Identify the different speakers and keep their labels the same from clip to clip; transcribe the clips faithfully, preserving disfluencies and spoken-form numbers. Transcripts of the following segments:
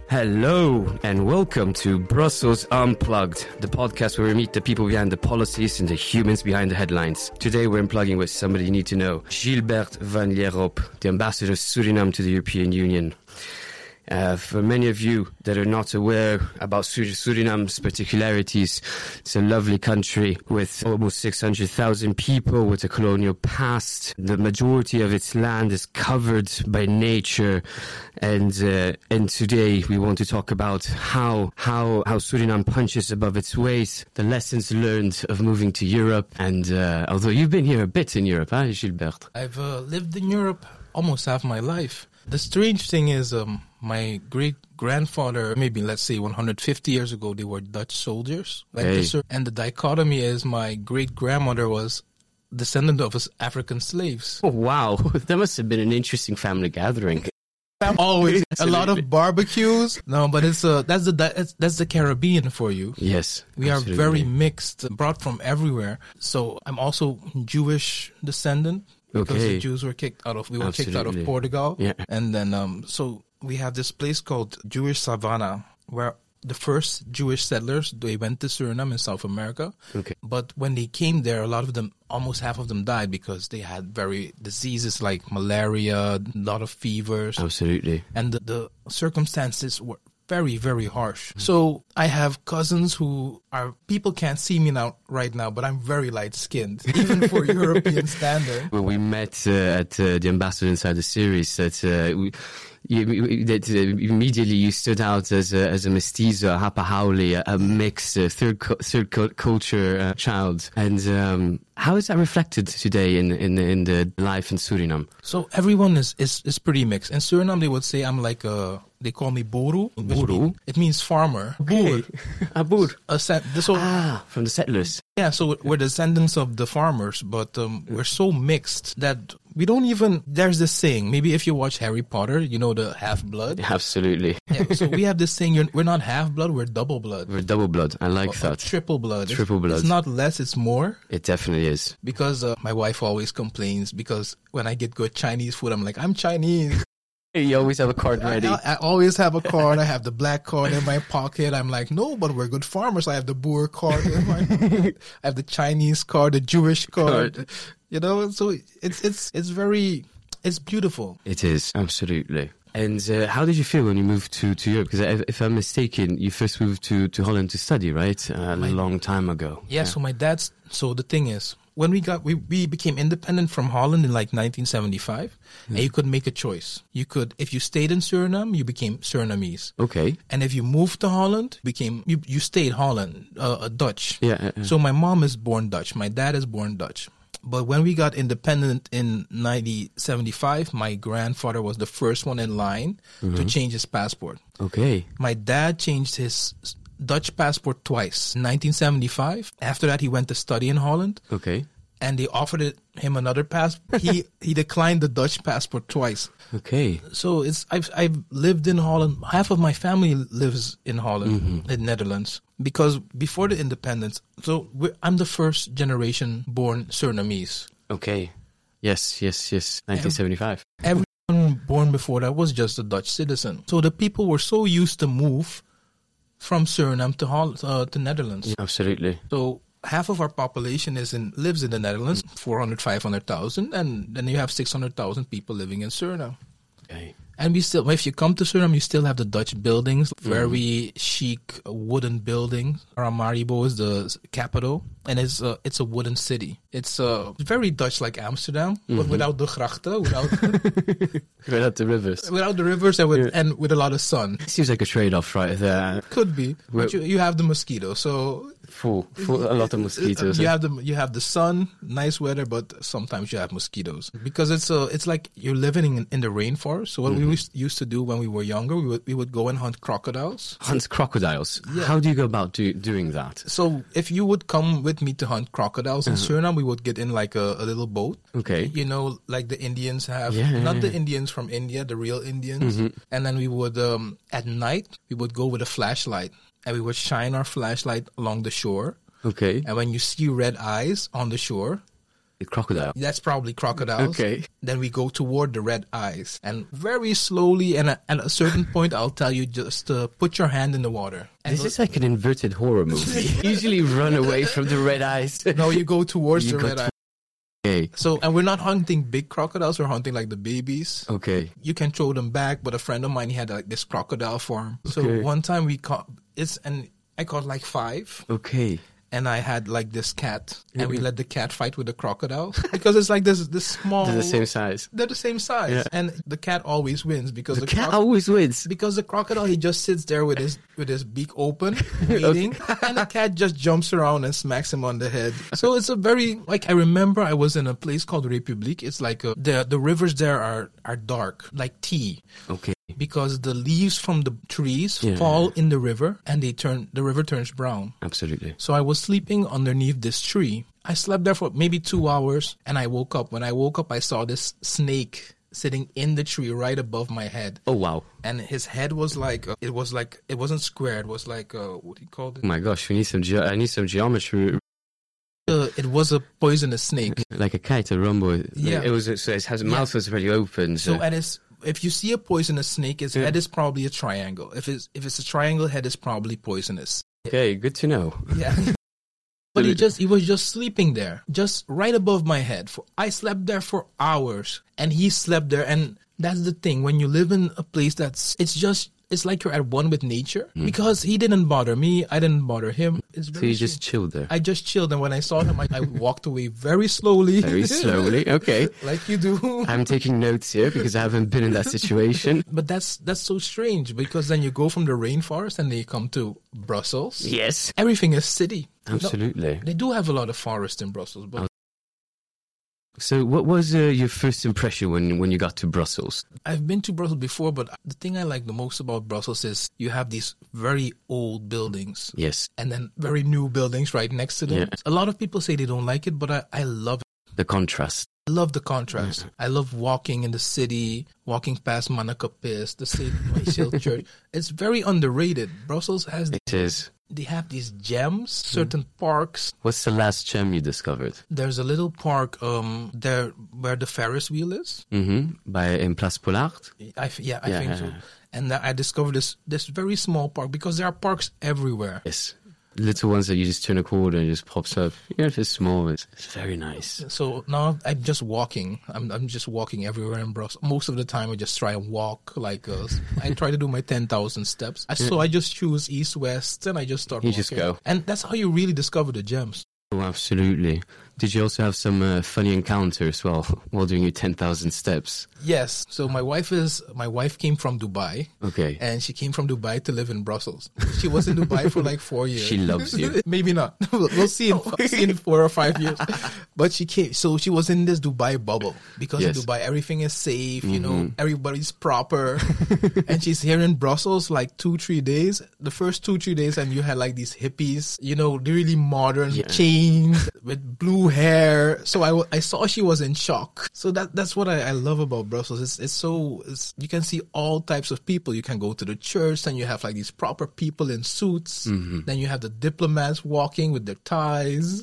Speaker 1: Hello and welcome to Brussels Unplugged, the podcast where we meet the people behind the policies and the humans behind the headlines. Today we're unplugging with somebody you need to know, Gilbert van Lierop, the ambassador of Suriname to the European Union. Uh, for many of you that are not aware about Sur- Suriname's particularities, it's a lovely country with almost six hundred thousand people with a colonial past. The majority of its land is covered by nature, and uh, and today we want to talk about how how how Suriname punches above its weight, the lessons learned of moving to Europe, and uh, although you've been here a bit in Europe, huh, Gilbert?
Speaker 2: I've uh, lived in Europe almost half my life. The strange thing is, um, my great-grandfather, maybe let's say one hundred fifty years ago, they were Dutch soldiers. Like
Speaker 1: hey.
Speaker 2: the, and the dichotomy is my great-grandmother was descendant of African slaves.
Speaker 1: Oh, wow. That must have been an interesting family gathering.
Speaker 2: Always a lot of barbecues. No, but it's uh, that's the that's, that's the Caribbean for you.
Speaker 1: Yes,
Speaker 2: we
Speaker 1: absolutely.
Speaker 2: are very mixed, brought from everywhere. So I'm also Jewish descendant. Because
Speaker 1: okay.
Speaker 2: the Jews were kicked out of, we were
Speaker 1: Absolutely.
Speaker 2: kicked out of Portugal.
Speaker 1: Yeah.
Speaker 2: And then, um, so we have this place called Jewish Savannah, where the first Jewish settlers, they went to Suriname in South America.
Speaker 1: Okay.
Speaker 2: But when they came there, a lot of them, almost half of them died because they had very diseases like malaria, a lot of fevers.
Speaker 1: Absolutely.
Speaker 2: And the, the circumstances were very, very harsh. So I have cousins who are, people can't see me now right now, but I'm very light-skinned, even for European standard.
Speaker 1: When we met uh, at uh, the Ambassador Inside the series, that uh, we, you, that uh, immediately you stood out as a, as a mestizo, a hapa haole, a, a mixed uh, third cu- third cu- culture uh, child. And um, how is that reflected today in in in the life in Suriname?
Speaker 2: So everyone is, is, is pretty mixed. In Suriname, they would say I'm like a, they call me boru.
Speaker 1: Boru?
Speaker 2: Mean, it means farmer.
Speaker 1: Okay. A boer.
Speaker 2: A set, so,
Speaker 1: ah, from the settlers.
Speaker 2: Yeah, so we're descendants of the farmers, but um, we're so mixed that we don't even, there's this saying, maybe if you watch Harry Potter, you know the half-blood.
Speaker 1: Absolutely.
Speaker 2: Yeah, so we have this saying, you're, we're not half-blood, we're double-blood.
Speaker 1: We're double-blood. I like
Speaker 2: or,
Speaker 1: that.
Speaker 2: Or triple-blood.
Speaker 1: Triple-blood.
Speaker 2: It's not less, it's more.
Speaker 1: It definitely is.
Speaker 2: Because uh, my wife always complains because when I get good Chinese food, I'm like, I'm Chinese.
Speaker 1: You always have a card ready.
Speaker 2: I, I always have a card. I have the black card in my pocket. I'm like, no, but we're good farmers. I have the Boer card in my pocket. I have the Chinese card, the Jewish card. card. You know, so it's it's it's very, it's beautiful.
Speaker 1: It is, absolutely. And uh, how did you feel when you moved to, to Europe? Because if I'm mistaken, you first moved to, to Holland to study, right? Uh, a my, long time ago.
Speaker 2: Yeah, yeah, so my dad's, so the thing is, when we got, we, we became independent from Holland in like nineteen seventy-five, mm. and you could make a choice. You could, if you stayed in Suriname, you became Surinamese.
Speaker 1: Okay.
Speaker 2: And if you moved to Holland, became, you, you stayed Holland, uh, Dutch.
Speaker 1: Yeah, yeah.
Speaker 2: So my mom is born Dutch. My dad is born Dutch. But when we got independent in nineteen seventy-five, my grandfather was the first one in line mm-hmm. to change his passport.
Speaker 1: Okay.
Speaker 2: My dad changed his Dutch passport twice. In nineteen seventy-five. After that, he went to study in Holland.
Speaker 1: Okay.
Speaker 2: And they offered it, him another passport. He he declined the Dutch passport twice.
Speaker 1: Okay.
Speaker 2: So it's I've I've lived in Holland. Half of my family lives in Holland, mm-hmm. in Netherlands. Because before the independence, so we're, I'm the first generation born Surinamese.
Speaker 1: Okay. Yes, yes, yes. nineteen seventy-five.
Speaker 2: Everyone born before that was just a Dutch citizen. So the people were so used to move from Suriname to Holland, uh, to Netherlands.
Speaker 1: Yeah, absolutely.
Speaker 2: So half of our population is in lives in the Netherlands, four hundred, five hundred thousand, and then you have six hundred thousand people living in Suriname.
Speaker 1: Okay.
Speaker 2: And we still, if you come to Suriname, you still have the Dutch buildings, very mm. chic wooden buildings. Paramaribo is the capital, and it's a, it's a wooden city. It's uh, very Dutch like Amsterdam, mm-hmm. but without the grachten, without
Speaker 1: without the rivers,
Speaker 2: without the rivers, and with yeah. and with a lot of sun.
Speaker 1: Seems like a trade-off, right there.
Speaker 2: Could be, We're, but you, you have the mosquito, so
Speaker 1: full, full, a lot of mosquitoes.
Speaker 2: You have the you have the sun, nice weather, but sometimes you have mosquitoes because it's a it's like you're living in, in the rainforest. So what mm-hmm. we used to do when we were younger, we would we would go and hunt crocodiles.
Speaker 1: Hunt crocodiles. Yeah. How do you go about do, doing that?
Speaker 2: So if you would come with me to hunt crocodiles in uh-huh. Suriname, we would get in like a, a little boat.
Speaker 1: Okay.
Speaker 2: You know, like the Indians have,
Speaker 1: yeah,
Speaker 2: not
Speaker 1: yeah.
Speaker 2: the Indians from India, the real Indians.
Speaker 1: Mm-hmm.
Speaker 2: And then we would um, at night we would go with a flashlight and we would shine our flashlight along the shore.
Speaker 1: Okay.
Speaker 2: And when you see red eyes on the shore,
Speaker 1: A crocodile.
Speaker 2: That's probably crocodiles.
Speaker 1: Okay.
Speaker 2: Then we go toward the red eyes. And very slowly, and at a certain point, I'll tell you just uh, put your hand in the water. And
Speaker 1: This is like an inverted horror movie. Usually run away from the red eyes.
Speaker 2: no, you go towards
Speaker 1: You
Speaker 2: the
Speaker 1: go
Speaker 2: red
Speaker 1: to-
Speaker 2: eye.
Speaker 1: Okay.
Speaker 2: So, and we're not hunting big crocodiles, we're hunting like the babies.
Speaker 1: Okay.
Speaker 2: You can throw them back, but a friend of mine, he had like this crocodile farm. So
Speaker 1: Okay.
Speaker 2: one time we caught, it's, and I caught like five.
Speaker 1: Okay.
Speaker 2: And I had like this cat, and we let the cat fight with the crocodile because it's like this this small.
Speaker 1: They're the same size.
Speaker 2: They're the same size,
Speaker 1: Yeah.
Speaker 2: and the cat always wins because
Speaker 1: The
Speaker 2: the,
Speaker 1: cat
Speaker 2: croc-
Speaker 1: always wins.
Speaker 2: because the crocodile, he just sits there with his with his beak open, waiting, and the cat just jumps around and smacks him on the head. So it's a very like I remember I was in a place called République. It's like a, the the rivers there are are dark like tea.
Speaker 1: Okay.
Speaker 2: Because the leaves from the trees
Speaker 1: Yeah.
Speaker 2: fall in the river and they turn the river turns brown.
Speaker 1: Absolutely.
Speaker 2: So I was sleeping underneath this tree. I slept there for maybe two hours and I woke up. When I woke up, I saw this snake sitting in the tree right above my head.
Speaker 1: Oh, wow.
Speaker 2: And his head was like, uh, it was like, it wasn't square. It was like, uh, what do you call it?
Speaker 1: Oh my gosh, we need some. Ge- I need some geometry.
Speaker 2: Uh, it was a poisonous snake.
Speaker 1: Like a kite, a rumbo.
Speaker 2: Yeah.
Speaker 1: It was. So his his mouth was already open. So,
Speaker 2: So and it's, if you see a poisonous snake, its head is probably a triangle. If it's, if it's a triangle, head is probably poisonous.
Speaker 1: okay, good to know.
Speaker 2: Yeah. But he just he was just sleeping there, just right above my head. For I slept there for hours, and he slept there. And that's the thing: when you live in a place that's, it's just, it's like you're at one with nature. Because he didn't bother me, I didn't bother him. It's
Speaker 1: So
Speaker 2: very
Speaker 1: you just chilled there.
Speaker 2: I just chilled, and when I saw him, I, I walked away very slowly.
Speaker 1: Very slowly. Okay.
Speaker 2: Like you do.
Speaker 1: I'm taking notes here because I haven't been in that situation.
Speaker 2: But that's that's so strange because then you go from the rainforest and then you come to Brussels.
Speaker 1: Yes.
Speaker 2: Everything is city.
Speaker 1: Absolutely.
Speaker 2: They do have a lot of forest in Brussels, but
Speaker 1: So, what was uh, your first impression when when you got to Brussels?
Speaker 2: I've been to Brussels before, but the thing I like the most about Brussels is you have these very old buildings
Speaker 1: Yes.
Speaker 2: and then very new buildings right next to them.
Speaker 1: Yeah.
Speaker 2: A lot of people say they don't like it, but I, I love it.
Speaker 1: The contrast.
Speaker 2: I love the contrast. I love walking in the city, walking past Monaco Pis, the Saint Michel Church. It's very underrated. Brussels has,
Speaker 1: It is.
Speaker 2: they have these gems, certain parks.
Speaker 1: What's the last gem you discovered?
Speaker 2: There's a little park um there where the Ferris wheel is.
Speaker 1: Mm-hmm. By in Place Pollard.
Speaker 2: I, f- yeah, I
Speaker 1: Yeah,
Speaker 2: think
Speaker 1: yeah,
Speaker 2: so.
Speaker 1: yeah.
Speaker 2: And I discovered this this very small park because there are parks everywhere.
Speaker 1: Yes. Little ones that you just turn a corner and it just pops up. Even if it's small, it's, it's very nice.
Speaker 2: So now I'm just walking. I'm I'm just walking everywhere in Brussels. Most of the time, I just try and walk like uh, I try to do my ten thousand steps. I, so I just choose east west and I just start.
Speaker 1: You
Speaker 2: walking.
Speaker 1: just go.
Speaker 2: and that's how you really discover the gems.
Speaker 1: Oh, absolutely. Did you also have some uh, funny encounter as well while doing your ten thousand steps?
Speaker 2: Yes. So my wife is my wife came from Dubai.
Speaker 1: Okay.
Speaker 2: And she came from Dubai to live in Brussels. She was in Dubai for like four years.
Speaker 1: She loves you.
Speaker 2: Maybe not. We'll, we'll see in, see in four or five years. But she came. So she was in this Dubai bubble because
Speaker 1: Yes.
Speaker 2: in Dubai everything is safe. You know, everybody's proper. And she's here in Brussels like two, three days. The first two, three days, and you had like these hippies. You know, really modern
Speaker 1: Yeah.
Speaker 2: chains with blue hair. So I, w- I saw she was in shock. So that that's what I, I love about Brussels. It's it's so it's, you can see all types of people. You can go to the church and you have like these proper people in suits. Then you have the diplomats walking with their ties.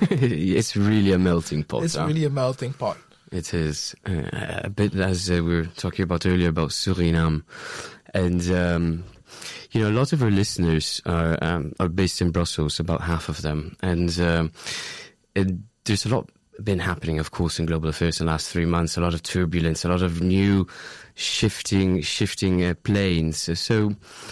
Speaker 1: It's really a melting pot.
Speaker 2: It's
Speaker 1: huh?
Speaker 2: really a melting pot.
Speaker 1: It is uh, a bit as uh, we were talking about earlier about Suriname, and um, you know a lot of our listeners are um, are based in Brussels, about half of them, and um, it, there's a lot been happening, of course, in global affairs in the last three months. A lot of turbulence, a lot of new shifting shifting uh, planes. So.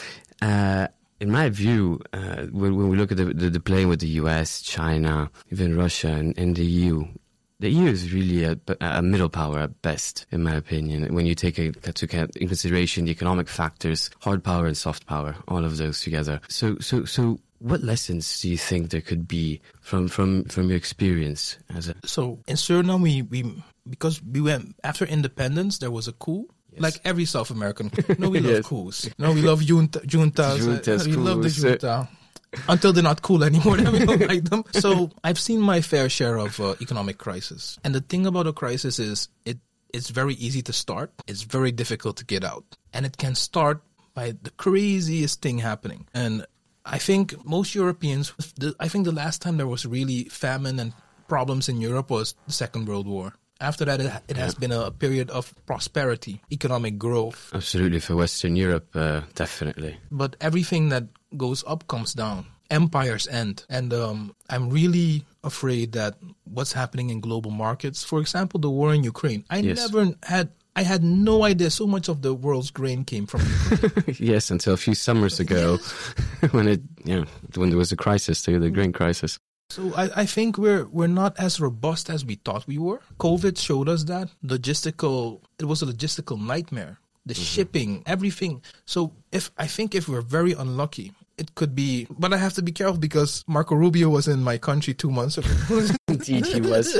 Speaker 1: Uh, In my view, uh, when, when we look at the, the, the playing with the U S, China, even Russia, and, and the E U, the E U is really a, a middle power at best, in my opinion. When you take a, to in consideration the economic factors, hard power and soft power, all of those together. So, so, so, what lessons do you think there could be from from, from your experience as a?
Speaker 2: So in Suriname, we, we because we went after independence, there was a coup.
Speaker 1: Yes.
Speaker 2: Like every South American, no, we love
Speaker 1: Yes.
Speaker 2: coups. No, we love junta, juntas.
Speaker 1: Juntas,
Speaker 2: we love the
Speaker 1: coups.
Speaker 2: junta. Until they're not cool anymore, then we don't like them. So I've seen my fair share of uh, economic crisis. And the thing about a crisis is it it's very easy to start. It's very difficult to get out. And it can start by the craziest thing happening. And I think most Europeans, the, I think the last time there was really famine and problems in Europe was the Second World War. After that, it, it has been a period of prosperity, economic growth.
Speaker 1: Absolutely, for Western Europe, uh, definitely.
Speaker 2: But everything that goes up comes down. Empires end. And um, I'm really afraid that what's happening in global markets, for example, the war in Ukraine, I
Speaker 1: Yes.
Speaker 2: never had, I had no idea so much of the world's grain came from Ukraine.
Speaker 1: Yes, until a few summers ago, when it, you know, when there was a crisis, the, the grain crisis.
Speaker 2: So I, I think we're we're not as robust as we thought we were. COVID showed us that. Logistical, it was a logistical nightmare. The mm-hmm. shipping, everything. So if I think if we're very unlucky, it could be, but I have to be careful because Marco Rubio was in my country two months ago.
Speaker 1: Indeed he was.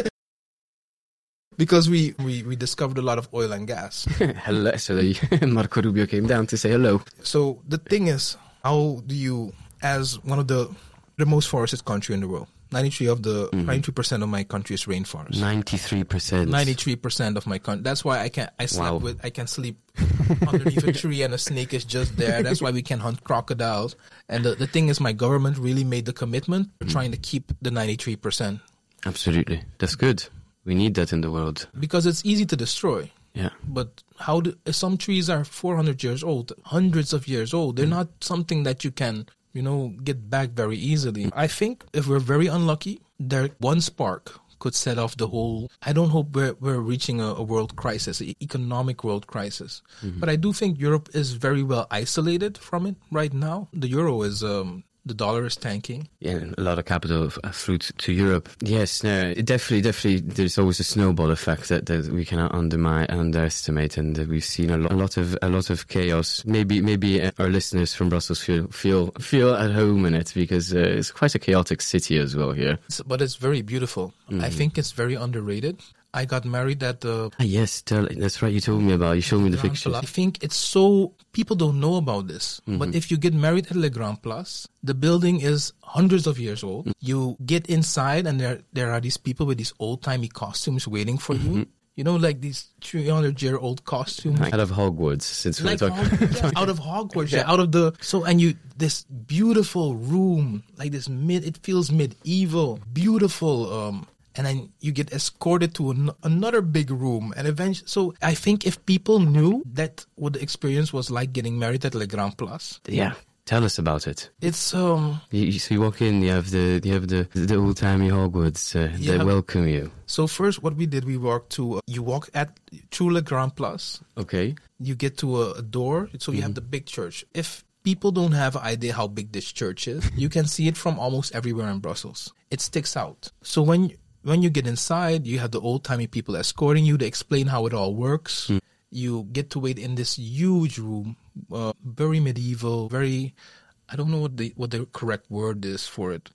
Speaker 2: Because we, we, we discovered a lot of oil and gas.
Speaker 1: Hello. So the, Marco Rubio came down to say hello.
Speaker 2: So the thing is, how do you, as one of the the most forested country in the world, ninety-three of the mm-hmm. ninety-three percent of my country is rainforest.
Speaker 1: ninety-three percent.
Speaker 2: ninety-three percent of my country. That's why I can I slept
Speaker 1: Wow.
Speaker 2: with I can sleep underneath a tree and a snake is just there. That's why we can hunt crocodiles. And the, the thing is, my government really made the commitment mm-hmm. trying to keep the ninety-three percent.
Speaker 1: Absolutely. That's good. We need that in the world.
Speaker 2: Because it's easy to destroy.
Speaker 1: Yeah.
Speaker 2: But how do some trees are four hundred years old, hundreds of years old. They're mm. not something that you can, you know, get back very easily. I think if we're very unlucky, there one spark could set off the whole. I don't hope we're we're reaching a, a world crisis, an economic world crisis. Mm-hmm. But I do think Europe is very well isolated from it right now. The euro is um the dollar is tanking.
Speaker 1: Yeah, a lot of capital uh, through to, to Europe. Yes, no, it definitely, definitely, there's always a snowball effect that, that we cannot undermine, underestimate, and uh, we've seen a, lo- a lot of a lot of chaos. Maybe, maybe uh, our listeners from Brussels feel feel feel at home in it because uh, it's quite a chaotic city as well here.
Speaker 2: It's, but it's very beautiful. Mm-hmm. I think it's very underrated. I got married at the...
Speaker 1: Ah, yes, tell, that's right, you told me about, you showed me the
Speaker 2: Grand
Speaker 1: pictures.
Speaker 2: Place. I think it's so... People don't know about this. Mm-hmm. But if you get married at Le Grand Place, the building is hundreds of years old. Mm-hmm. You get inside and there there are these people with these old-timey costumes waiting for mm-hmm. you. You know, like these three hundred year old costumes.
Speaker 1: Out of Hogwarts, since
Speaker 2: like
Speaker 1: we're talking.
Speaker 2: Hogwarts, yeah, out of Hogwarts, yeah, out of the... So, and you, this beautiful room, like this mid... It feels medieval, beautiful... um And then you get escorted to an, another big room. And eventually, so I think if people knew that what the experience was like getting married at Le Grand Place.
Speaker 1: Yeah. Tell us about it.
Speaker 2: It's, um...
Speaker 1: You, you, so you walk in, you have the you have the, the old-timey Hogwarts. Uh, they have, welcome you.
Speaker 2: So first what we did, we walked to... Uh, you walk at through Le Grand Place.
Speaker 1: Okay.
Speaker 2: You get to a, a door. So you mm-hmm. have the big church. If people don't have an idea how big this church is, you can see it from almost everywhere in Brussels. It sticks out. So when... When you get inside, you have the old-timey people escorting you to explain how it all works. Mm. You get to wait in this huge room, uh, very medieval, very... I don't know what the what the correct word is for it.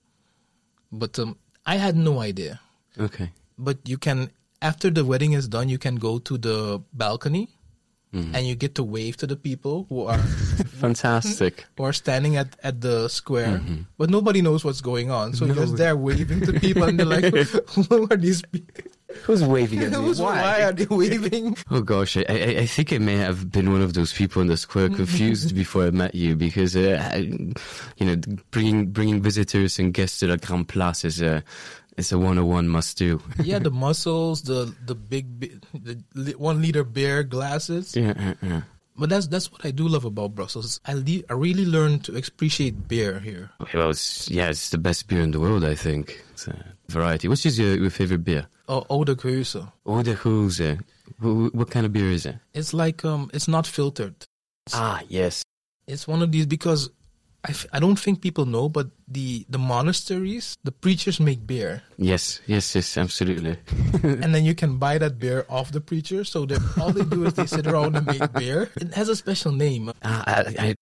Speaker 2: But um, I had no idea.
Speaker 1: Okay.
Speaker 2: But you can... After the wedding is done, you can go to the balcony. Mm-hmm. And you get to wave to the people who are...
Speaker 1: Fantastic.
Speaker 2: Who are standing at, at the square. Mm-hmm. But nobody knows what's going on. So no. You're just there waving to people and they're like, who are these people?
Speaker 1: Who's waving at me?
Speaker 2: Who's, why? why are they waving?
Speaker 1: Oh gosh, I, I, I think I may have been one of those people in the square confused before I met you because, uh, I, you know, bringing bringing visitors and guests to the Grand Place is a... It's a one oh one must do.
Speaker 2: Yeah, the muscles, the the big, the one liter beer glasses.
Speaker 1: Yeah, yeah, yeah.
Speaker 2: But that's that's what I do love about Brussels. I le- I really learned to appreciate beer here.
Speaker 1: Well, it's, yeah, it's the best beer in the world, I think. It's a variety. What's your, your favorite beer?
Speaker 2: Oh, Eau de Geuse.
Speaker 1: Eau de Geuse. What, what kind of beer is it?
Speaker 2: It's like um, it's not filtered. It's,
Speaker 1: ah, yes.
Speaker 2: It's one of these because. I, f- I don't think people know, but the, the monasteries, the preachers make beer.
Speaker 1: Yes, yes, yes, absolutely.
Speaker 2: And then you can buy that beer off the preacher. So all they do is they sit around and make beer. It has a special name.
Speaker 1: Uh, I, I,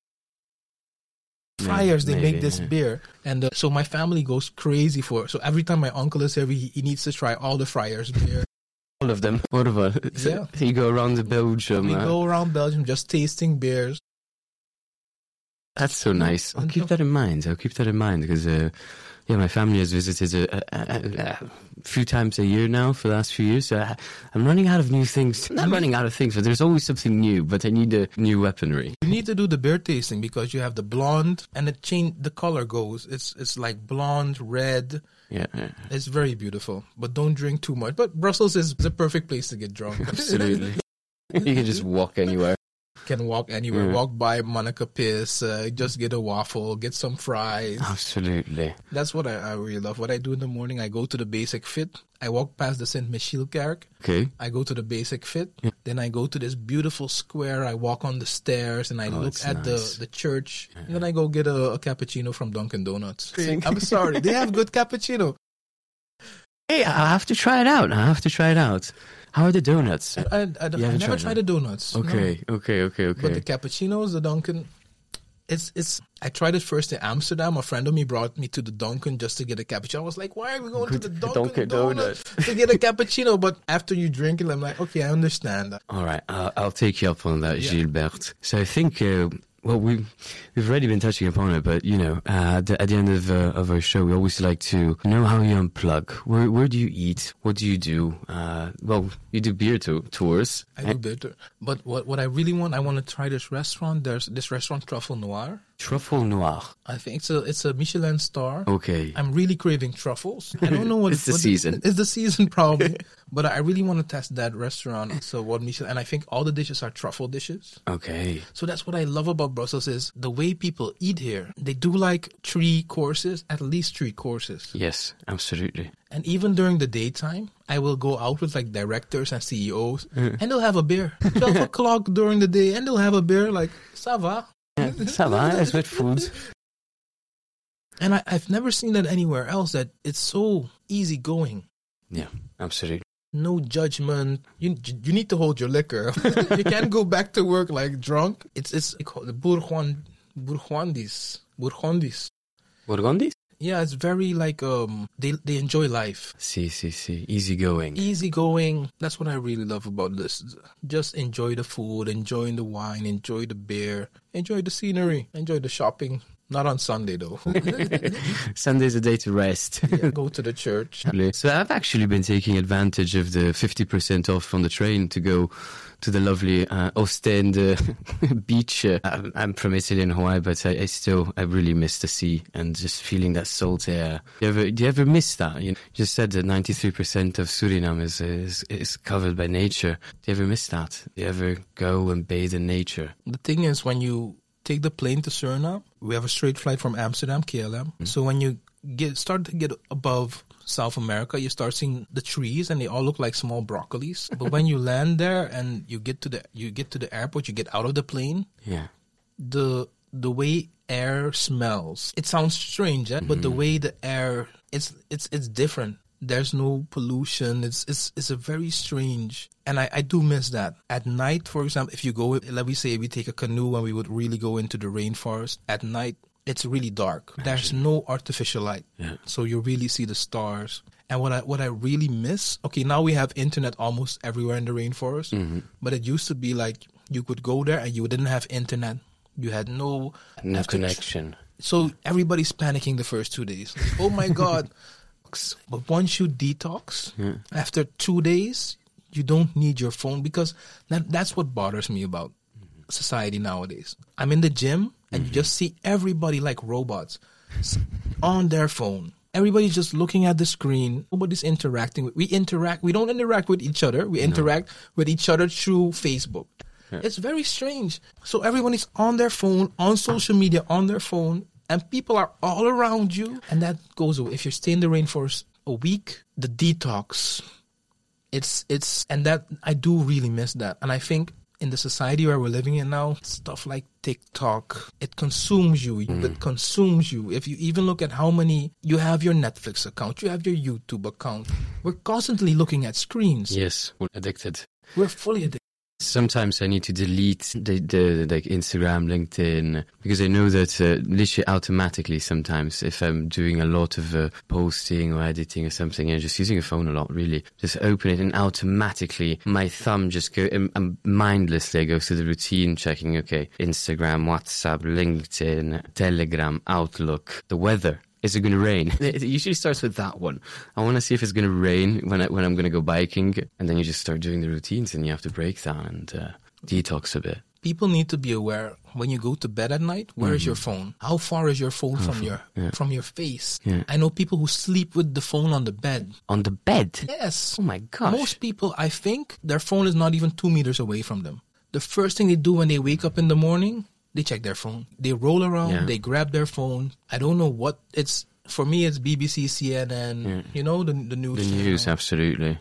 Speaker 2: Friars, they
Speaker 1: maybe,
Speaker 2: make this
Speaker 1: yeah.
Speaker 2: beer. And uh, so my family goes crazy for it. So every time my uncle is here, he, he needs to try all the Friars beer.
Speaker 1: All of them? Whatever.
Speaker 2: Yeah.
Speaker 1: So you go around the Belgium.
Speaker 2: We
Speaker 1: uh,
Speaker 2: go around Belgium just tasting beers.
Speaker 1: That's so nice. I'll keep that in mind. I'll keep that in mind because, uh, yeah, my family has visited a, a, a, a few times a year now for the last few years. So I, I'm running out of new things. Not running out of things, but there's always something new. But I need a new weaponry.
Speaker 2: You need to do the beer tasting because you have the blonde and it change. The color goes. It's it's like blonde, red.
Speaker 1: Yeah, yeah.
Speaker 2: It's very beautiful. But don't drink too much. But Brussels is the perfect place to get drunk.
Speaker 1: Absolutely. You can just walk anywhere.
Speaker 2: Can walk anywhere.
Speaker 1: Yeah.
Speaker 2: Walk by Monica Piss, uh, just get a waffle, get some fries.
Speaker 1: Absolutely.
Speaker 2: That's what I, I really love. What I do in the morning, I go to the Basic Fit. I walk past the Saint Michiel Kerk.
Speaker 1: Okay.
Speaker 2: I go to the Basic Fit.
Speaker 1: Yeah.
Speaker 2: Then I go to this beautiful square. I walk on the stairs and I
Speaker 1: Oh,
Speaker 2: look
Speaker 1: it's
Speaker 2: at
Speaker 1: nice.
Speaker 2: the, the church.
Speaker 1: Yeah.
Speaker 2: And then I go get a, a cappuccino from Dunkin' Donuts.
Speaker 1: Thank
Speaker 2: I'm sorry. They have good cappuccino.
Speaker 1: Hey, I have to try it out. I have to try it out. How are the donuts?
Speaker 2: I, I, I, I
Speaker 1: haven't
Speaker 2: never
Speaker 1: tried
Speaker 2: tried
Speaker 1: them?
Speaker 2: the donuts. no.
Speaker 1: Okay, okay, okay, okay.
Speaker 2: But the cappuccinos, the Dunkin', it's it's. I tried it first in Amsterdam. A friend of me brought me to the Dunkin' just to get a cappuccino. I was like, why are we going to the Dunkin',
Speaker 1: Dunkin'
Speaker 2: Donuts to get a cappuccino? But after you drink it, I'm like, okay, I understand that.
Speaker 1: All right, uh, I'll take you up on that,
Speaker 2: Yeah.
Speaker 1: Gilbert. So I think, uh, well, we we've already been touching upon it, but you know, uh, at, the, at the end of uh, of our show, we always like to know how you unplug. Where where do you eat? What do you do? Uh, well, you do beer to- tours.
Speaker 2: I do better. But what what I really want, I want to try this restaurant. There's this restaurant, Truffle Noir.
Speaker 1: Truffle Noir.
Speaker 2: I think it's a it's a Michelin star.
Speaker 1: Okay.
Speaker 2: I'm really craving truffles. I don't know what
Speaker 1: It's the
Speaker 2: what-
Speaker 1: season.
Speaker 2: It's the season probably, but I really want to test that restaurant. So what Michelin, and I think all the dishes are truffle dishes.
Speaker 1: Okay.
Speaker 2: So that's what I love about Brussels is the way people eat here. They do like three courses, at least three courses.
Speaker 1: Yes, absolutely.
Speaker 2: And even during the daytime, I will go out with like directors and C E Os, and they'll have a beer. twelve o'clock during the day, and they'll have a beer like, ça va.
Speaker 1: Yeah, ça va, it's with food.
Speaker 2: And I, I've never seen that anywhere else, that it's so easygoing.
Speaker 1: Yeah, absolutely.
Speaker 2: No judgment. You you need to hold your liquor. You can't go back to work like drunk. It's it's called the Bourgogne, Bourgondis. Bourgondis.
Speaker 1: Burgundies?
Speaker 2: Yeah, it's very like um they they enjoy life.
Speaker 1: Si, si, si. Easygoing.
Speaker 2: Easygoing. That's what I really love about this. Just enjoy the food, enjoy the wine, enjoy the beer, enjoy the scenery, enjoy the shopping. Not on Sunday though.
Speaker 1: Sunday's a day to rest.
Speaker 2: Yeah, go to the church.
Speaker 1: So I've actually been taking advantage of the fifty percent off on the train to go to the lovely uh, Ostende beach. Uh, I'm, I'm from Italy and Hawaii, but I, I still, I really miss the sea and just feeling that salt air. Do you ever, do you ever miss that? You just said that ninety-three percent of Suriname is, is, is covered by nature. Do you ever miss that? Do you ever go and bathe in nature?
Speaker 2: The thing is, when you take the plane to Suriname, we have a straight flight from Amsterdam, K L M. Mm-hmm. So when you get start to get above South America, you start seeing the trees, and they all look like small broccolis. But when you land there and you get to the you get to the airport, you get out of the plane.
Speaker 1: Yeah.
Speaker 2: The the way air smells, it sounds strange, eh? Mm-hmm. But the way the air, it's it's it's different. There's no pollution. It's it's it's a very strange, and I, I do miss that. At night, for example, if you go, let me say we take a canoe and we would really go into the rainforest. At night, it's really dark. There's no artificial light,
Speaker 1: Yeah.
Speaker 2: so you really see the stars. And what I what I really miss, okay, now we have internet almost everywhere in the rainforest,
Speaker 1: Mm-hmm.
Speaker 2: but it used to be like you could go there and you didn't have internet. You had no
Speaker 1: No
Speaker 2: after-
Speaker 1: connection.
Speaker 2: So everybody's panicking the first two days. Oh my God. But once you detox,
Speaker 1: Yeah.
Speaker 2: after two days, you don't need your phone, because that, that's what bothers me about society nowadays. I'm in the gym and you just see everybody like robots s- on their phone. Everybody's just looking at the screen. Nobody's interacting. with We interact. We don't interact with each other. We interact with each other through Facebook.
Speaker 1: Yeah.
Speaker 2: It's very strange. So everyone is on their phone, on social media, on their phone, and people are all around you. And that goes away. If you stay in the rainforest a week, the detox, it's, it's, and that, I do really miss that. And I think in the society where we're living in now, stuff like TikTok, it consumes you. Mm. It consumes you. If you even look at how many, you have your Netflix account, you have your YouTube account. We're constantly looking at screens.
Speaker 1: Yes, we're addicted.
Speaker 2: We're fully addicted.
Speaker 1: Sometimes I need to delete the, the like Instagram, LinkedIn, because I know that uh, literally automatically sometimes if I'm doing a lot of uh, posting or editing or something and just using a phone a lot, really, just open it and automatically my thumb just go, um, um, mindlessly goes to the routine checking, okay, Instagram, WhatsApp, LinkedIn, Telegram, Outlook, the weather. Is it going to rain? It usually starts with that one. I want to see if it's going to rain when, I, when I'm going to go biking. And then you just start doing the routines and you have to break that and uh, detox a bit.
Speaker 2: People need to be aware when you go to bed at night, where mm-hmm. is your phone? How far is your phone How from far? your yeah. from your face? Yeah. I know people who sleep with the phone on the bed.
Speaker 1: On the bed?
Speaker 2: Yes.
Speaker 1: Oh my gosh.
Speaker 2: Most people, I think, their phone is not even two meters away from them. The first thing they do when they wake up in the morning, they check their phone. They roll around. Yeah. They grab their phone. I don't know what it's. For me, it's B B C, C N N. Yeah. You know the the news.
Speaker 1: The news, channel. Absolutely.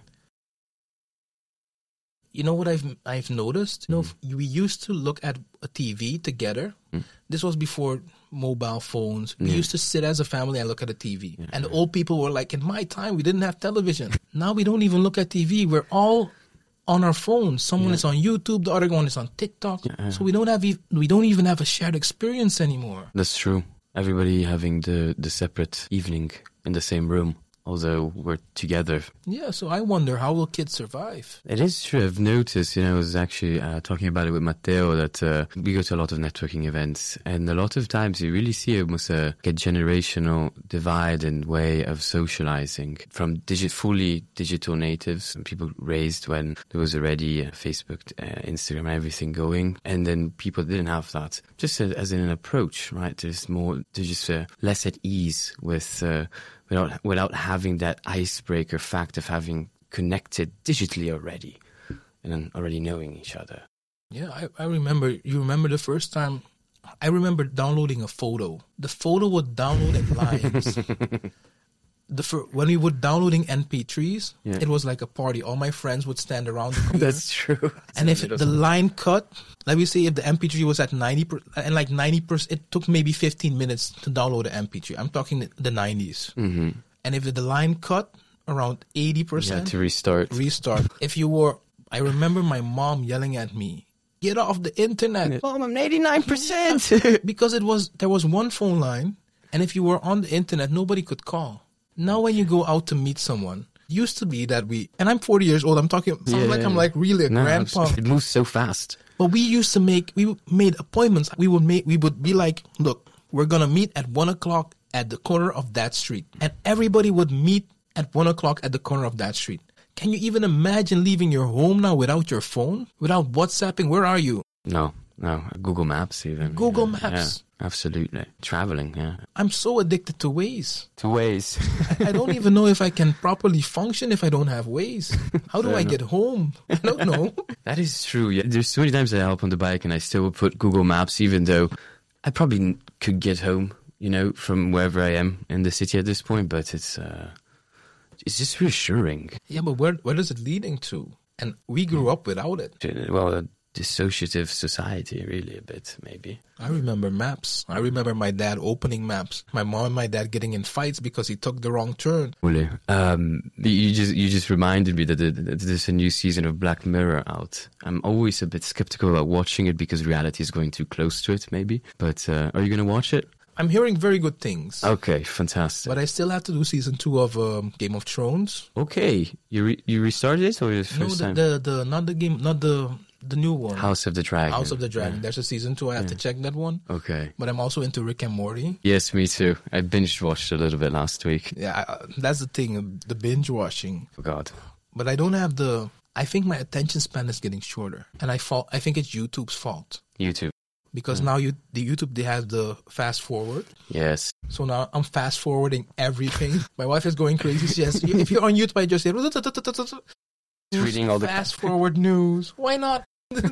Speaker 2: You know what I've I've noticed? You know, mm. we used to look at a T V together. Mm. This was before mobile phones. We yeah. used to sit as a family and look at a T V. Yeah. And the old people were like, "In my time, we didn't have television. Now we don't even look at T V. We're all." On our phones, someone yeah. is on YouTube, the other one is on TikTok. Yeah. So we don't have e- we don't even have a shared experience anymore.
Speaker 1: That's true. Everybody having the, the separate evening in the same room, although we're together.
Speaker 2: Yeah, so I wonder, how will kids survive?
Speaker 1: It is true. I've noticed, you know, I was actually uh, talking about it with Matteo, that uh, we go to a lot of networking events, and a lot of times you really see almost a, a generational divide and way of socializing from digi- fully digital natives, people raised when there was already uh, Facebook, uh, Instagram, and everything going, and then people didn't have that. Just as, as in an approach, right? There's more, they're just uh, less at ease with... Uh, Without, without having that icebreaker fact of having connected digitally already and then already knowing each other.
Speaker 2: Yeah, I, I remember, you remember the first time, I remember downloading a photo. The photo would download in lines. The fir- when we were downloading M P threes, yeah. it was like a party. All my friends would stand around the computer.
Speaker 1: That's true. That's
Speaker 2: and if the line cut, let me say if the M P three was at ninety percent, and like ninety percent, it took maybe fifteen minutes to download the M P three. I'm talking the, the nineties. Mm-hmm. And if the line cut around eighty percent,
Speaker 1: yeah, to restart.
Speaker 2: Restart. If you were, I remember my mom yelling at me, "Get off the internet."
Speaker 1: Mom, I'm eighty-nine percent.
Speaker 2: Because it was, there was one phone line, and if you were on the internet, nobody could call. Now when you go out to meet someone, used to be that we, and I'm forty years old, I'm talking, sounds yeah, like yeah, I'm like really a no, grandpa.
Speaker 1: It moves so fast.
Speaker 2: But we used to make, we made appointments. We would make, we would be like, look, we're going to meet at one o'clock at the corner of that street. And everybody would meet at one o'clock at the corner of that street. Can you even imagine leaving your home now without your phone? Without WhatsApping? Where are you?
Speaker 1: No, no. Google Maps even.
Speaker 2: Google
Speaker 1: yeah,
Speaker 2: Maps.
Speaker 1: Yeah. Absolutely. Traveling, yeah.
Speaker 2: I'm so addicted to Waze.
Speaker 1: To Waze.
Speaker 2: I don't even know if I can properly function if I don't have Waze. How do I, I get home? I don't know.
Speaker 1: That is true. Yeah. There's so many times I help on the bike and I still would put Google Maps, even though I probably could get home, you know, from wherever I am in the city at this point. But it's uh, it's just reassuring.
Speaker 2: Yeah, but where where is it leading to? And we grew up without it.
Speaker 1: Well, a dissociative society, really, a bit, maybe.
Speaker 2: I remember maps. I remember my dad opening maps. My mom and my dad getting in fights because he took the wrong turn.
Speaker 1: Really? Um, you just you just reminded me that there's a new season of Black Mirror out. I'm always a bit skeptical about watching it because reality is going too close to it, maybe. But uh, are you going to watch it?
Speaker 2: I'm hearing very good things.
Speaker 1: Okay, fantastic.
Speaker 2: But I still have to do season two of um, Game of Thrones.
Speaker 1: Okay, you re- you restarted it or the first
Speaker 2: no, the,
Speaker 1: time?
Speaker 2: the the not the game, not the the new one.
Speaker 1: House of the Dragon.
Speaker 2: House of the Dragon.
Speaker 1: Yeah.
Speaker 2: There's a season two. I have
Speaker 1: yeah.
Speaker 2: to check that one.
Speaker 1: Okay.
Speaker 2: But I'm also into Rick and Morty.
Speaker 1: Yes, me too. I binge watched a little bit last week.
Speaker 2: Yeah, I, that's the thing, the binge watching.
Speaker 1: Oh God.
Speaker 2: But I don't have the. I think my attention span is getting shorter, and I fault. I think it's YouTube's fault.
Speaker 1: YouTube.
Speaker 2: Because yeah. now you, the YouTube, they have the fast forward.
Speaker 1: Yes.
Speaker 2: So now I'm fast forwarding everything. My wife is going crazy. She says, if you're on YouTube, I just say,
Speaker 1: reading all the
Speaker 2: fast forward news. Why not?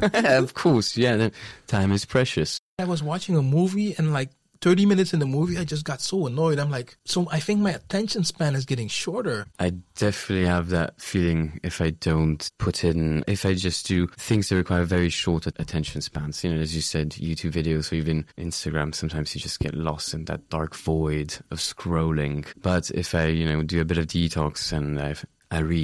Speaker 1: Of course, yeah. Time is precious.
Speaker 2: I was watching a movie and like thirty minutes in the movie, I just got so annoyed. I'm like, so I think my attention span is getting shorter.
Speaker 1: I definitely have that feeling if I don't put in, if I just do things that require very short attention spans. You know, as you said, YouTube videos or even Instagram, sometimes you just get lost in that dark void of scrolling. But if I, you know, do a bit of detox and I I read,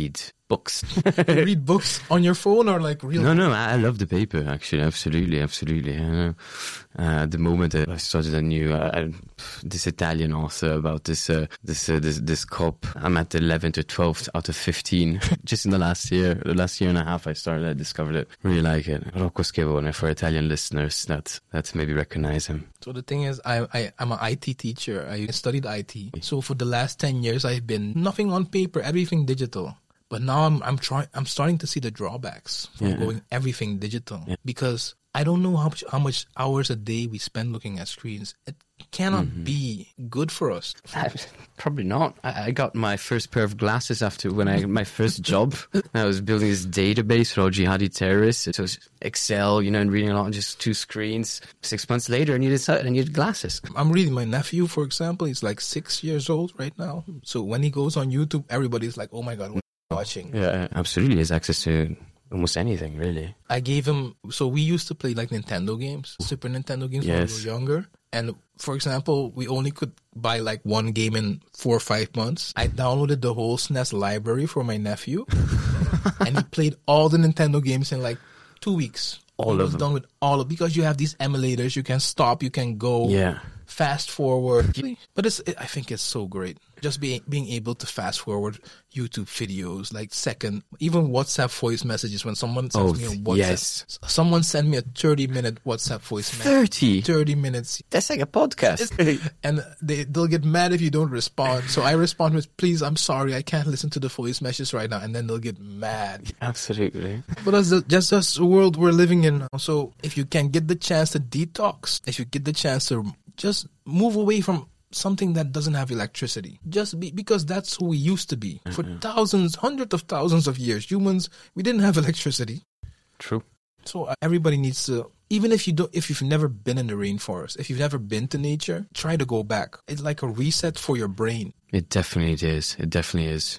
Speaker 1: books.
Speaker 2: You read books on your phone or like real?
Speaker 1: No, no, I, I love the paper, actually. Absolutely, absolutely. I know. Uh, at the moment I started a new, uh, this Italian author about this, uh, this, uh, this, this cop. I'm at the eleventh or twelfth out of fifteen. Just in the last year, the last year and a half I started, I discovered it. Really like it. Rocco Schiavone, for Italian listeners that, that maybe recognize him.
Speaker 2: So the thing is, I, I, I'm an I T teacher. I studied I T. So for the last ten years, I've been nothing on paper, everything digital. But now I'm I'm trying I'm starting to see the drawbacks from
Speaker 1: Yeah.
Speaker 2: going everything digital
Speaker 1: Yeah.
Speaker 2: because I don't know how much how much hours a day we spend looking at screens. It cannot
Speaker 1: Mm-hmm.
Speaker 2: be good for us.
Speaker 1: I, probably not. I, I got my first pair of glasses after when I my first job. I was building this database for all jihadi terrorists. It was Excel, you know, and reading a lot on just two screens. Six months later, I needed I needed glasses.
Speaker 2: I'm reading my nephew, for example. He's like six years old right now. So when he goes on YouTube, everybody's like, "Oh my God, what are you watching?"
Speaker 1: Yeah, absolutely. He has access to almost anything, really.
Speaker 2: I gave him. So we used to play like Nintendo games, Super Nintendo games when we
Speaker 1: Yes.
Speaker 2: were younger. And for example, we only could buy like one game in four or five months. I downloaded the whole S N E S library for my nephew, and he played all the Nintendo games in like two weeks.
Speaker 1: All
Speaker 2: He
Speaker 1: of
Speaker 2: was
Speaker 1: them.
Speaker 2: done with all of because you have these emulators. You can stop. You can go.
Speaker 1: Yeah.
Speaker 2: Fast forward. But it's. It, I think it's so great. Just being being able to fast forward YouTube videos, like second, even WhatsApp voice messages when someone sends
Speaker 1: Oh,
Speaker 2: me a WhatsApp.
Speaker 1: yes.
Speaker 2: S- Someone sent me a thirty minute WhatsApp voice message.
Speaker 1: thirty?
Speaker 2: thirty minutes.
Speaker 1: That's like a podcast.
Speaker 2: And they, they'll get mad if you don't respond. So I respond with, please, I'm sorry, I can't listen to the voice message right now. And then they'll get mad.
Speaker 1: Absolutely.
Speaker 2: But that's the, just that's the world we're living in now. So if you can get the chance to detox, if you get the chance to just move away from something that doesn't have electricity, just be, because that's who we used to be. For thousands, hundreds of thousands of years, humans, we didn't have electricity.
Speaker 1: True.
Speaker 2: So uh, everybody needs to, even if you don't, if you've never been in the rainforest, if you've never been to nature, try to go back. It's like a reset for your brain.
Speaker 1: It definitely is. It definitely is.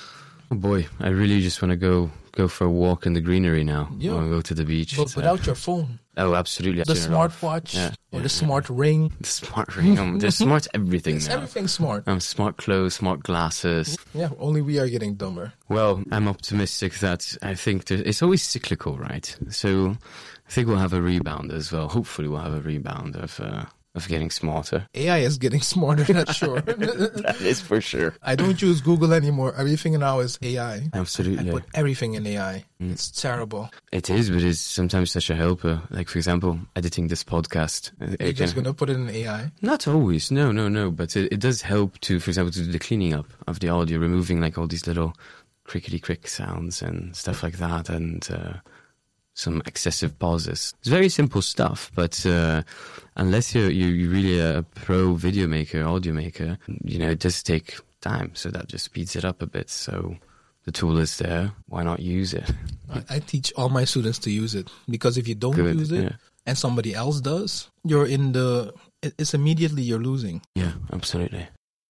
Speaker 1: Oh boy, I really just want to go go for a walk in the greenery now.
Speaker 2: Yeah.
Speaker 1: I want to go to the beach.
Speaker 2: But
Speaker 1: So-
Speaker 2: without your phone,
Speaker 1: oh, absolutely.
Speaker 2: the
Speaker 1: Turn it off.
Speaker 2: smartwatch
Speaker 1: Yeah,
Speaker 2: or
Speaker 1: yeah,
Speaker 2: the smart ring,
Speaker 1: The smart ring. Um, There's smart everything
Speaker 2: it's
Speaker 1: now.
Speaker 2: everything smart.
Speaker 1: Um, smart clothes, smart glasses.
Speaker 2: Yeah, only we are getting dumber.
Speaker 1: Well, I'm optimistic that I think there, it's always cyclical, right? So I think we'll have a rebound as well. Hopefully we'll have a rebound of uh, of getting smarter.
Speaker 2: A I is getting smarter, that's sure.
Speaker 1: That is for sure.
Speaker 2: I don't use Google anymore. Everything now is A I. I
Speaker 1: Absolutely.
Speaker 2: put everything in A I.
Speaker 1: Mm.
Speaker 2: It's terrible.
Speaker 1: It is, but it's sometimes such a helper. Like, for example, editing this podcast. It
Speaker 2: You're just
Speaker 1: can-
Speaker 2: going to put it in A I.
Speaker 1: Not always, no, no, no. But it, it does help to, for example, to do the cleaning up of the audio, removing like all these little crickety crick sounds and stuff like that, and uh, some excessive pauses. It's very simple stuff, but uh, unless you're, you're you're really a pro video maker, audio maker, you know, it does take time. So that just speeds it up a bit. So the tool is there. Why not use it?
Speaker 2: I, I teach all my students to use it because if you don't
Speaker 1: Good,
Speaker 2: use it
Speaker 1: yeah.
Speaker 2: and somebody else does, you're in the, it- it's immediately you're losing.
Speaker 1: Yeah, absolutely.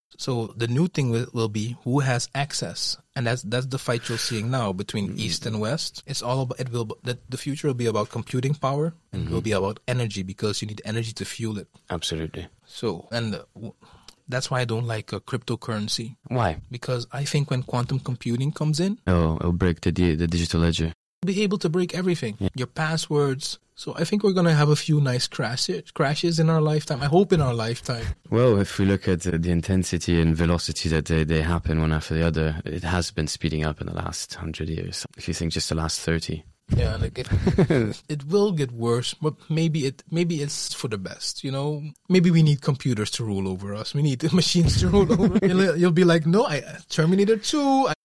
Speaker 2: So the new thing will, will be who has access, and that's that's the fight you're seeing now between East and West. It's all about it will that the future will be about computing power and it will be about energy because you need energy to fuel it.
Speaker 1: Absolutely.
Speaker 2: So and uh, w- that's why I don't like uh, cryptocurrency
Speaker 1: Why?
Speaker 2: because I think when quantum computing comes in,
Speaker 1: Oh, it'll break the the digital ledger.
Speaker 2: you'll be able to break everything, your passwords. So I think we're gonna have a few nice crashes crashes in our lifetime. I hope in our lifetime.
Speaker 1: Well, if we look at uh, the intensity and velocity that they, they happen one after the other, it has been speeding up in the last hundred years. If you think just the last thirty.
Speaker 2: Yeah, like it, it will get worse, but maybe it maybe it's for the best. You know, maybe we need computers to rule over us. We need machines to rule over. You'll, you'll be like, no, I Terminator two. I,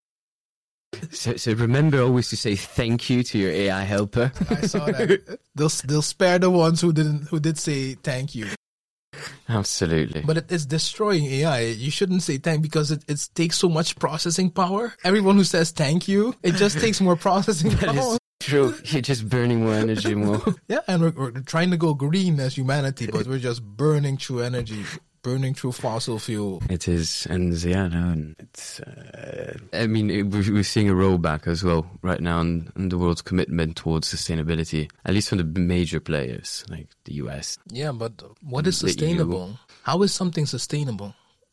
Speaker 1: So, so remember always to say thank you to your A I helper.
Speaker 2: I saw that. They'll they'll spare the ones who didn't who did say thank you.
Speaker 1: Absolutely.
Speaker 2: But it is destroying A I. You shouldn't say thank because it, it takes so much processing power. Everyone who says thank you, it just takes more processing
Speaker 1: That
Speaker 2: power.
Speaker 1: is true. You're just burning more energy more.
Speaker 2: Yeah, and we're, we're trying to go green as humanity, but we're just burning through energy, burning through fossil fuel.
Speaker 1: It is, and yeah, no, and it's. Uh, I mean, it, we're, we're seeing a rollback as well right now in, in the world's commitment towards sustainability, at least from the major players like the U S.
Speaker 2: Yeah, but what is
Speaker 1: The E U.
Speaker 2: sustainable? How is something sustainable?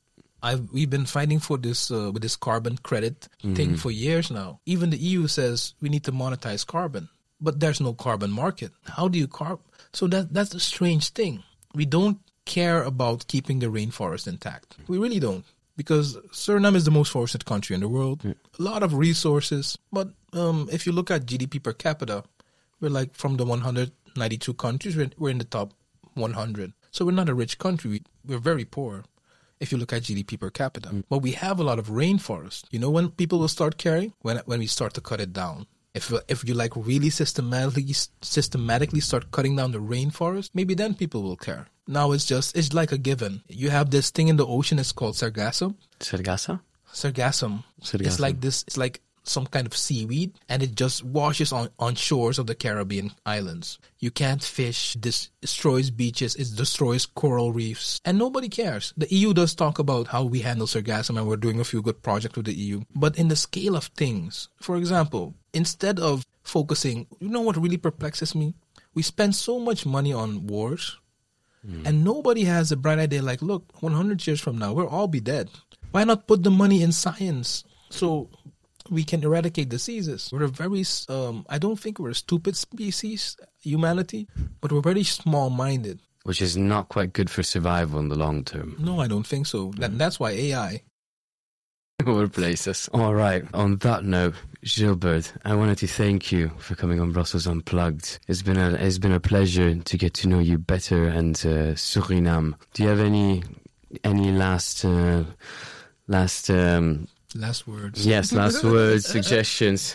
Speaker 2: I've we've been fighting for this uh, with this carbon credit mm-hmm. thing for years now. Even the E U says we need to monetize carbon, but there's no carbon market. How do you carb? So that that's a strange thing. We don't care about keeping the rainforest intact. We really don't, because Suriname is the most forested country in the world. Yeah. A lot of resources, but um, if you look at G D P per capita, we're like from the one hundred ninety-two countries, we're, we're in the top one hundred. So we're not a rich country. We, we're very poor if you look at G D P per capita. Mm. But we have a lot of rainforest. You know when people will start caring? When when we start to cut it down. If if you like really systematically systematically start cutting down the rainforest, maybe then people will care. Now it's just, it's like a given. You have this thing in the ocean, it's called sargassum.
Speaker 1: Sargassum?
Speaker 2: Sargassum.
Speaker 1: Sargassum.
Speaker 2: It's like this, it's like some kind of seaweed, and it just washes on, on shores of the Caribbean islands. You can't fish. This destroys beaches. It destroys coral reefs. And nobody cares. The E U does talk about how we handle sargassum, and we're doing a few good projects with the E U. But in the scale of things, for example, instead of focusing, you know what really perplexes me? We spend so much money on wars, mm. and nobody has a bright idea like, look, one hundred years from now, we'll all be dead. Why not put the money in science? So we can eradicate diseases. We're a very, um, I don't think we're a stupid species, humanity, but we're very small-minded.
Speaker 1: Which is not quite good for survival in the long term.
Speaker 2: No, I don't think so. That, that's why A I
Speaker 1: will replace us. All right. On that note, Gilbert, I wanted to thank you for coming on Brussels Unplugged. It's been a, it's been a pleasure to get to know you better and uh, Suriname. Do you have any, any last, uh, last, um,
Speaker 2: Last words.
Speaker 1: Yes, last words, suggestions.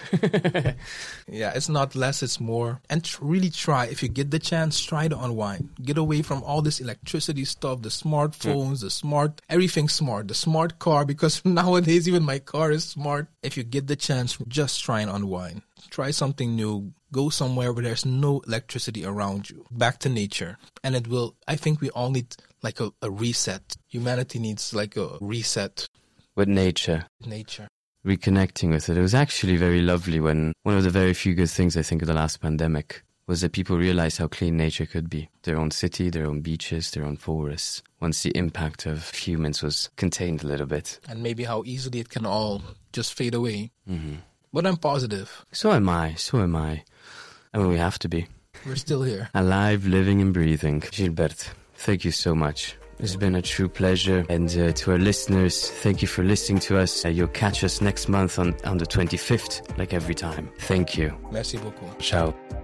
Speaker 2: Yeah, it's not less, it's more. And tr- really try, if you get the chance, try to unwind. Get away from all this electricity stuff, the smartphones, mm. the smart, everything smart, the smart car, because nowadays even my car is smart. If you get the chance, just try and unwind. Try something new. Go somewhere where there's no electricity around you. Back to nature. And it will, I think we all need like a, a reset. Humanity needs like a reset.
Speaker 1: With nature.
Speaker 2: Nature.
Speaker 1: Reconnecting with it. It was actually very lovely when one of the very few good things I think of the last pandemic was that people realized how clean nature could be. Their own city, their own beaches, their own forests. Once the impact of humans was contained a little bit.
Speaker 2: And maybe how easily it can all just fade away.
Speaker 1: Mm-hmm.
Speaker 2: But I'm positive.
Speaker 1: So am I. So am I. I mean, we have to be.
Speaker 2: We're still here.
Speaker 1: Alive, living and breathing. Gilbert, thank you so much. It's been a true pleasure. And uh, to our listeners, thank you for listening to us. Uh, you'll catch us next month on, on the twenty-fifth, like every time. Thank you.
Speaker 2: Merci beaucoup.
Speaker 1: Ciao.